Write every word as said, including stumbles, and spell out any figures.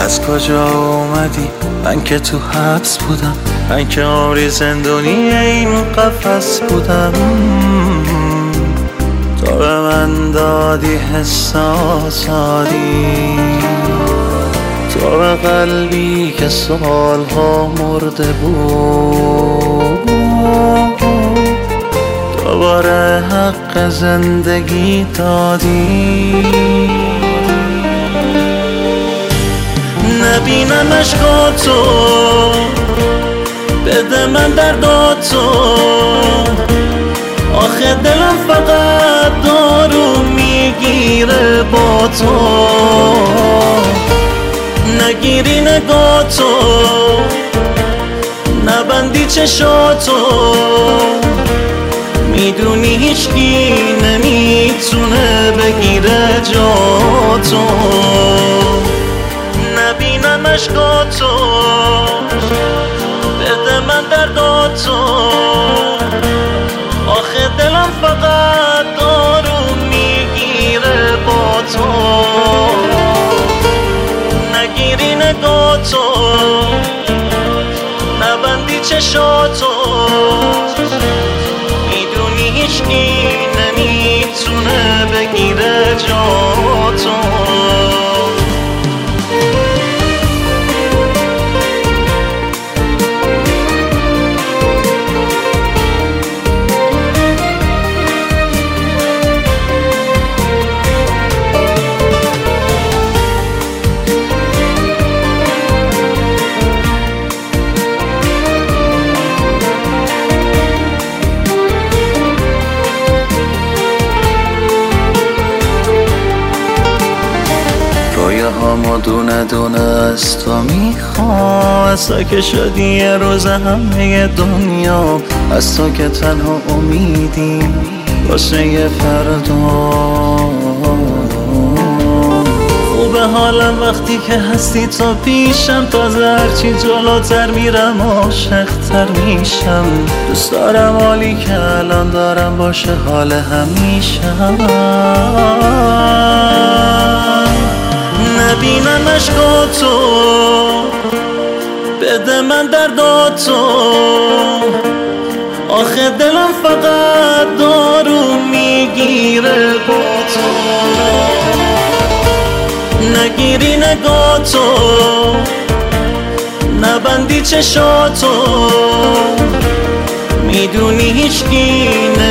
از کجا اومدی؟ من که تو حبس بودم، من که عمری زندونی این قفس بودم. تو به من دادی حساسادی، تو به قلبی که سالها مرده بود دوباره حق زندگی دادی. نبینم عشقاتو، بده من درداتو، آخه دلم فقط دارو میگیره با تو. نگیری نگاتو، نبندی چشاتو، میدونی هیچکی نمیتونه بگیره جاتو. نبینم عشقاتو، بده من درداتو، آخه دلم فقط دارو میگیره با تو. نگیری نگاتو، نبندی چشاتو، میدونی هیچکی نمیتونه بگیره جاتو. ما دونه دونه از تو میخوام، از تو که شدی یه روز همه دنیا، از تو که تنها امیدیم واسه یه فردا. خوبه حالم وقتی که هستی تو پیشم، تازه هرچی جلوتر میرم عاشق‌تر میشم. دوست دارم حالی که الان دارم باشه حال همیشم. نبینم عشقاتو، بده من درداتو، آخه دلم فقط دارو میگیره با تو. نگیری نگاتو، نبندی چشاتو، میدونی هیچکی